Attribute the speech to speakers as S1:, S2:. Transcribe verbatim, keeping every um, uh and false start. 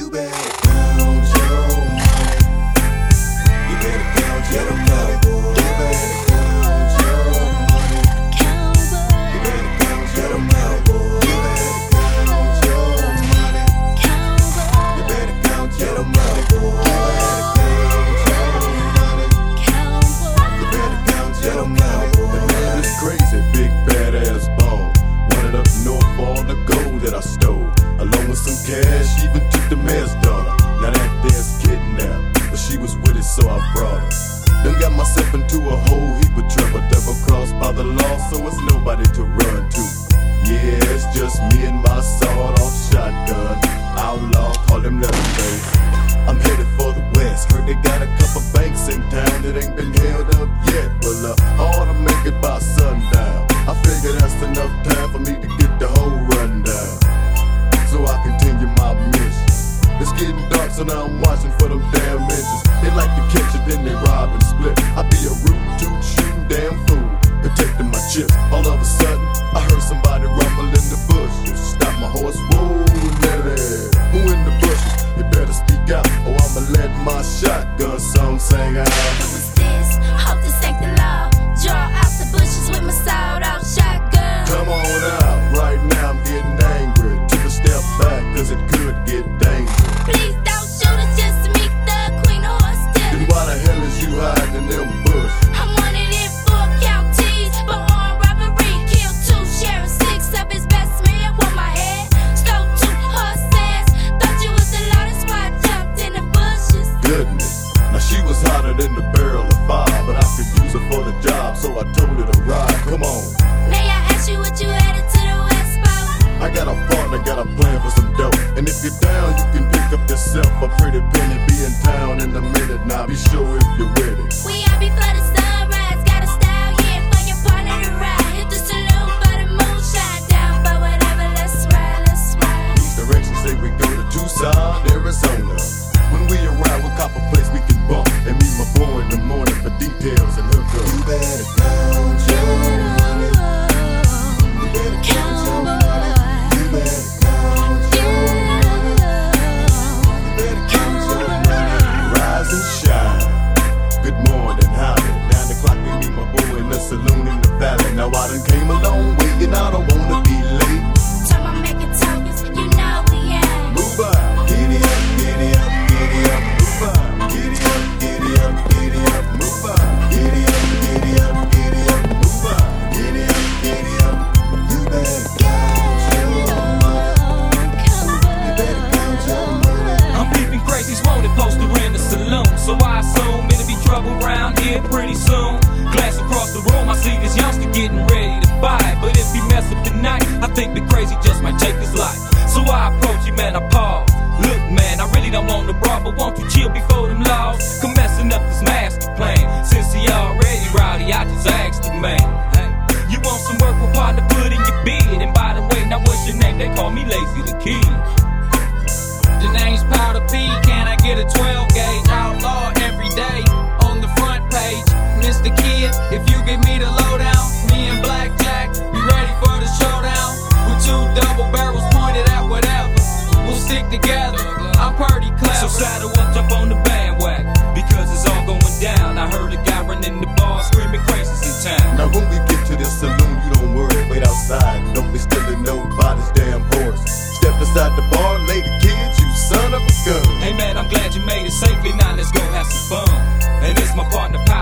S1: You better count your money. You better count your money, boy. You better count your money. You better count your money, boy. You better count your money. You better count your money, boy. You better count your money, boy.
S2: The name is crazy, big badass ball. Running up north for all the gold that I stole, along with some cash, even took the mayor's daughter. Now that there's kidnapped, but she was with it, so I brought her. Done got myself into a whole heap of trouble, double crossed by the law, so it's nobody to run to. Yeah, it's just me and my sawed-off shotgun. Outlaw, call him Leatherface. I'm headed for the west. Heard they got a couple banks in town that ain't been held up yet. Well, uh, I ought to make it by sundown. I figure that's enough time for me to get the whole rundown, so I continue my mission. It's getting dark, so now I'm watching for them damn engines. They like to catch it, then they rob and split. I be a root toot shooting damn fool, protecting my chips. All of a sudden, I heard somebody rumble in the bushes. Stop my horse, whoa, Nelly. Who in the bushes? You better speak out, or I'ma let my shotgun song sing out.
S3: Who is this? Hope this ain't the law. Draw out the bushes with my sawed-off shotgun.
S2: Come on out, right now I'm getting angry. Took a step back, cause it could get dangerous.
S3: Please don't shoot us just to meet the queen of horse
S2: Then
S3: dealers.
S2: why the hell is you hiding in them bushes?
S3: I'm wanted in four counties for armed robbery. Killed two sheriffs, six of his best men with my head. Stole two horses. Thought you was the law, that's why I jumped in the bushes.
S2: Goodness, now she was hotter than the barrel of fire, but I could use her for the job, so I told her to ride. Come on.
S3: May I ask you what you headed to the west for?
S2: I got a partner, got a plan for some dope. And if you're down, you can pick up yourself a pretty penny. Be in town in a minute now, be sure if you're with it.
S3: We out before the sunrise, got a style, yeah, for your partner to ride. Hit the saloon for the moonshine, down for whatever, let's ride, let's ride.
S2: These directions say we go to Tucson, Arizona. When we arrive, we'll cop a place we can bump and meet my boy in the morning for details and hookup.
S1: You better count your money. You better count your money. You better count your money. You better count your money.
S2: Rise and shine. Good morning, howdy. Nine o'clock, we meet my boy in the saloon in the valley. Now I done came a long way and I don't wanna be late.
S3: Time I'm making tokens, you know we ain't.
S2: Move up, giddy up, giddy up, giddy up, move up, giddy up, giddy up, giddy up, move up, giddy up, giddy up, giddy up, move up, giddy up, giddy up.
S1: You better count your money. You better count your money.
S4: I'm peeping crazy's wanted poster in the saloon, so I assume it'll be trouble around here pretty soon. Glass across the room, I see this youngster getting ready to fight. But if he mess up tonight, I think the crazy just might take his life. So I approach him and I pause. Look, man, I really don't want to brawl, but won't you chill before them laws come messing up this master plan? Since he already rowdy, I just asked him, man, hey, you want some work with partner put in your bid? And by the way, now what's your name? They call me Lazy the Kid.
S5: The name's Powder P, can I get a twelve gauge? Outlaw every day on the front page. Mister Kid, if you give me the lowdown, me and Blackjack, we ready for the showdown. With two double barrels pointed at whatever, we'll stick together, I'm pretty clever.
S4: So saddle up, jump on the bandwagon, because it's all going down. I heard a guy running the bar screaming crazies in town.
S2: Now when we get to this saloon, you don't worry, wait outside. Don't be stealing nobody's damn horse. Step aside the bar, lay the kids, you son of a gun.
S4: Hey man, I'm glad you made it safely. Now let's go have some fun. And it's my partner Powder.